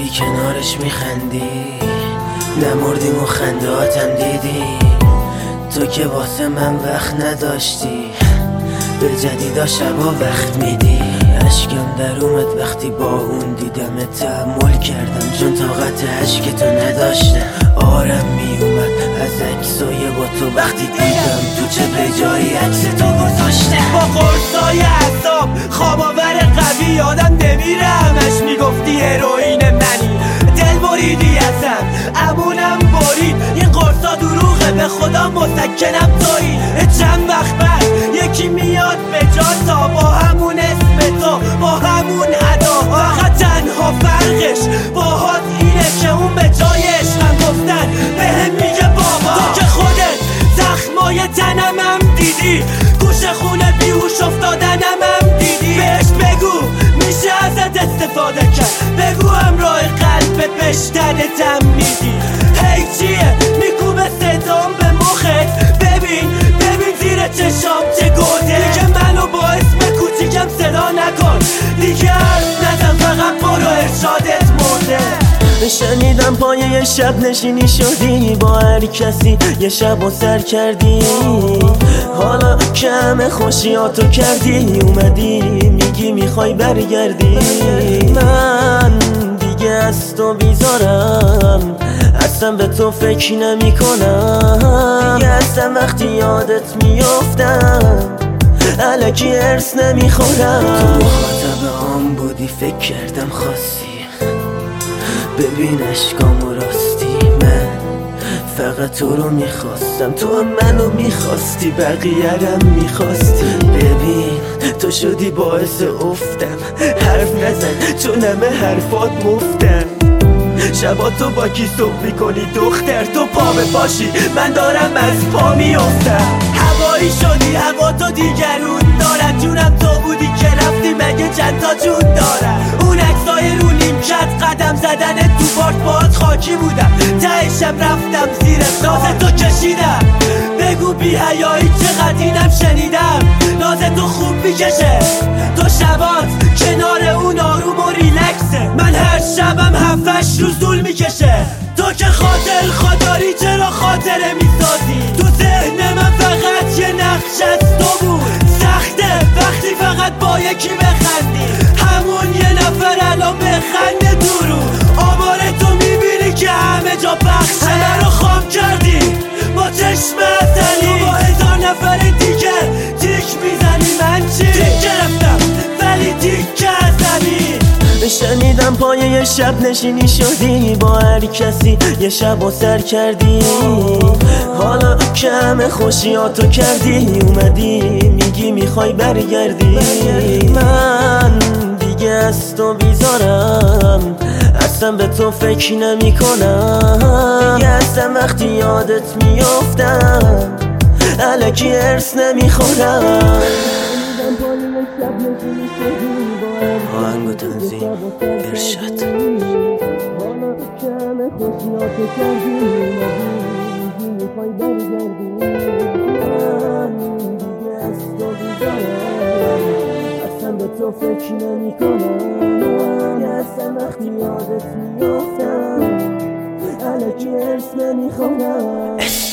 بودی کنارش میخندی، نمردیم و خندهاتم دیدی. تو که واسه من وقت نداشتی، به جدیدا شبا وقت میدی. اشکم در اومد وقتی با اون دیدم، تحمل کردم چون طاقت عشق تو نداشتم. آرم میومد از عکسای با تو وقتی دیدم تو چه به جایی عکس تو گذاشتم. با قرصای عذاب خواباور قوی آدم نمیره، همش میگفتی هروئین منی. دل بریدی ازم امونم برید، این قرصا دروغه به خدا مسکنم تویی. چند وقت بعد یکی میاد به جا تا با همون اسم تو، با همون ادا. فقط تنها فرقش باهات اینه که اون به جای عشقم گفتن بهم میگه بابا. تو که خودت زخمای تنمم دیدی، گوشه خونه بیهوش افتادنم هم دیدی. بهش بگو میشه ازت استفاده کرد، بگو همراه قلبت بشتنتم میدی. هی چیه میکوبه صدام به مخت، ببین زیر چشام چه گوده. دیگه منو با اسم کوچیکم صدا نکن، دیگه حرف نزن، فقط برو ارشادت مرده. شنیدم پایه یه شب نشینی شدی، با هر کسی یه شب و سر کردی. حالا که همه خوشیاتو کردی، اومدی میگی میخوای برگردی. من دیگه از تو بیزارم، اصلا به تو فکر نمی کنم. دیگه اصلا وقتی یادت میافتم الکی هرس نمیخورم. تو مخاطب هم بودی فکر کردم خواستی، ببین اشکامو راستی. من فقط تو رو میخواستم، تو هم منو میخواستی، بقیه‌رم میخواستی. ببین تو شدی باعث افتم، حرف نزن چون همه حرفات مفتن. شبا تو با کی صبح میکنی دختر، تو پا به پاشی من دارم از پا میافتم. هوایی شدی هوا تو دیگرون دارد، جونم تو بودی که رفتی مگه چند تا جون دارد. اون عکسای رو نیمکت قدم زدن تو پارک باهات خاکی بودم، تهشم رفتم زیر ناز تو کشیدم. بگو بی حیایی چقدر اینم شنیدم، ناز تو خوب میکشه، تو شبات کنار اون آروم و ریلکسه. من هر شبم 7-8 روز طول میکشه. تو که خاطر خاطری چرا خاطره میسازی؟ تو ذهن من فقط یه نقش از تو بود. سخته وقتی فقط با یکی بخندی، همون یه نفر الان بخنده تو رو. آمار تو میبینی که همه جا پخشه، همه رو خام کردی با چشم ازلی. با 1000 نفر دیگه تیک میزنی، من چی؟ تیک گرفتم ولی تیک ازمی. شنیدم پایه یه شب نشینی شدی، با هر کسی یه شب و سر کردی. حالا که همه خوشیاتو کردی، اومدی میگی میخوای برگردی. من دیگه از تو بیزارم، اصلا به تو فکر نمی کنم. دیگه اصلا وقتی یادت میافتم الکی هرس نمیخورم. آهنگ و تنظیم ارشاد. اصلا به تو فکر نمی کنم، اصلا وقتی یادت میافتم الکی هرس نمیخورم.